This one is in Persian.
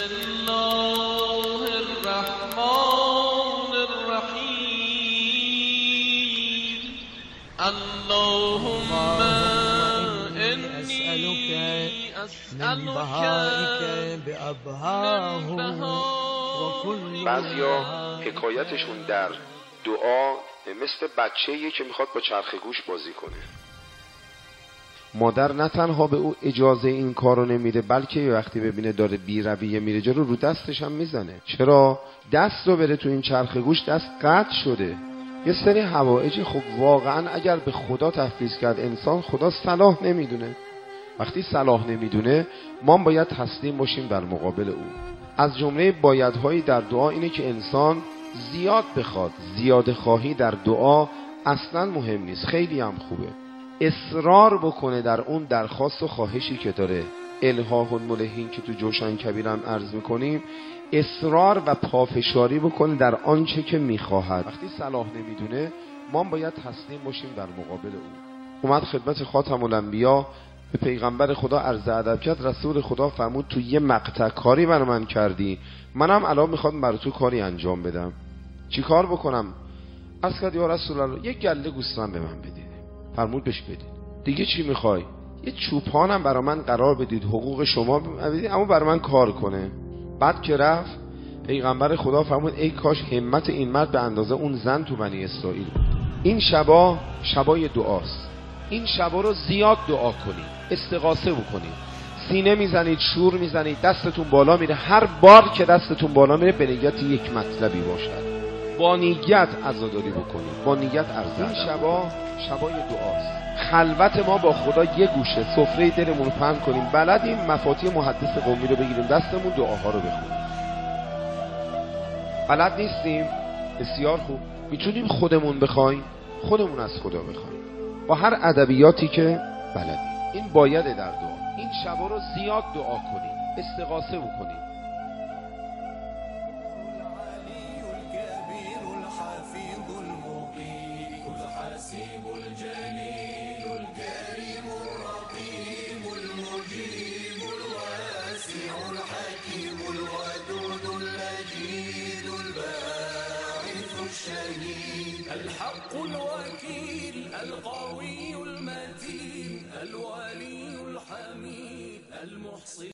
الله الرحمن الرحیم. اللهم انی اسألك من بهائك بأبهاه و کل. بعضیا حکایتشون در دعا مثل بچه‌ایه که میخواد با چرخ گوش بازی کنه. مادر نه تنها به او اجازه این کارو نمیده، بلکه وقتی ببینه داره بی رویه میره جلو رو دستش هم میزنه. چرا؟ دست رو بره تو این چرخ گوش، دست قطع شده. یه سری حوائج خب واقعا اگر به خدا تفویض کرد انسان، خدا صلاح نمیدونه. وقتی صلاح نمیدونه ما باید تسلیم باشیم در مقابل او. از جمله بایدهایی در دعا اینه که انسان زیاد بخواد. زیاد خواهی در دعا اصلا مهم نیست، خیلی هم خوبه. اصرار بکنه در اون درخواست و خواهشی که داره. الحاح الملحین که تو جوشن کبیر هم عرض میکنیم، اصرار و پافشاری بکنه در آنچه که میخواهد. وقتی صلاح نمیدونه ما باید تسلیم باشیم در مقابل او. اومد خدمت خاتم الانبیا، به پیغمبر خدا عرض ادب کرد. رسول خدا فرمود تو یه مقطع کاری برای من کردی، منم الان میخوام برای تو کاری انجام بدم. چی کار بکنم؟ عرض کرد یا رسول الله یک گله گوسفند به من بدید. فرمود بهش بدید. دیگه چی میخوای؟ یه چوپانم برای من قرار بدید، حقوق شما بدید اما برای من کار کنه. بعد که رفت پیغمبر خدا فرمود ای کاش همت این مرد به اندازه اون زن تو بنی اسرائیل بود. این شبای دعاست. این شبا رو زیاد دعا کنید، استغاثه بکنید، سینه میزنید، شور میزنید، دستتون بالا میره. هر بار که دستتون بالا میره به نیت یک مطلبی باشد، با نیت عزاداری بکنید، با نیت عرض. این شبای دعاست. خلوت ما با خدا یه گوشه، سفره دلمون رو پهن کنیم. بلدیم مفاتیح محدث قومی رو بگیریم دستمون، دعاها رو بخونیم. بلد نیستیم؟ بسیار خوب، میتونیم خودمون بخوایم، خودمون از خدا بخوایم با هر ادبیاتی که بلدیم. این بایده در دعا. این شبا رو زیاد دعا کنیم، استغاثه بکنیم. الحق الوكيل القوي المتين الولي الحميد المحصي